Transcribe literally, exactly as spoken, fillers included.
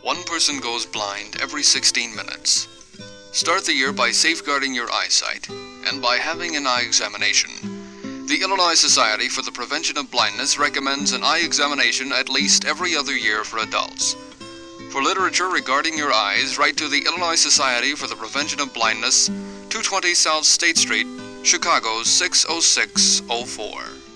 one person goes blind every sixteen minutes. Start the year by safeguarding your eyesight and by having an eye examination. The Illinois Society for the Prevention of Blindness recommends an eye examination at least every other year for adults. For literature regarding your eyes, write to the Illinois Society for the Prevention of Blindness, two twenty South State Street, Chicago six oh six oh four.